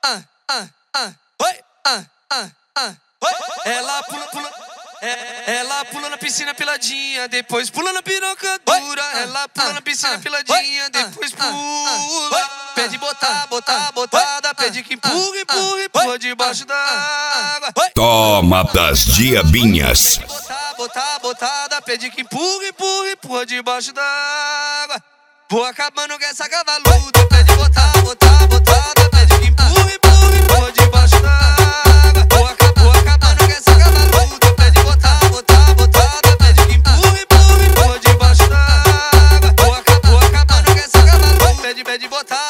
Oi, oi. Ela pula na piscina piladinha, depois pula na piroca dura. Ela pula na piscina piladinha, depois pula. Pede botada, pede que empurra debaixo da água. Toma das diabinhas. Botada, pede que empurra debaixo da água. Vou acabando com essa cavaluda. Pede botada, pede que empurra debaixo da água. Vou acabando com essa cavaluda. Pede botada, pede que empurra debaixo da água. Vou acabando com essa cavaluda. Pede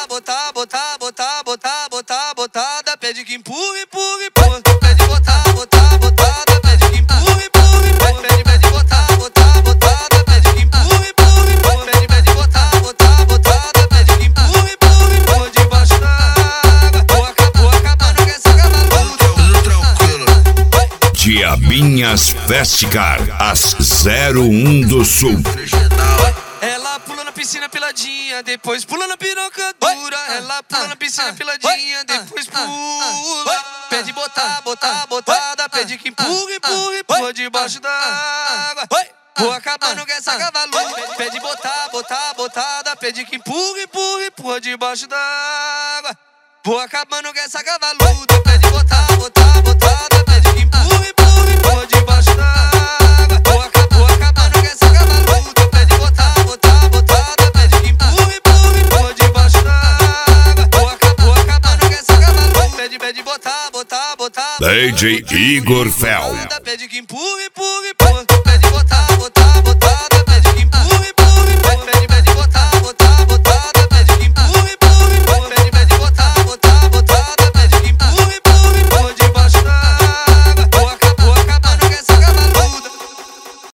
botada, pede que empurra. Pede botada, pede que empurra. Pede botada, pede que empurra. Pede botada, pede que empurra debaixo da água. Vou acabando com essa cavaluda. Tudo tranquilo. Diabinhas Festicar, as 01 do Sul. Ela pula na piscina piladinha, depois pula na piroca dura. Ela pula na piscina piladinha, depois pula. Pede botada, pede que empurra debaixo da água. Vou acabando com essa cavaluda. Pede botada, pede que empurra debaixo da água. Vou acabando com essa cavaluda. Pede botada, pede que empurra debaixo da água. Vou acabando com essa cavaluda. Pede botada, pede que empurra debaixo da água. Vou acabando com essa cavaluda. Pede botada. DJ Igor Fel. Pede que empurra.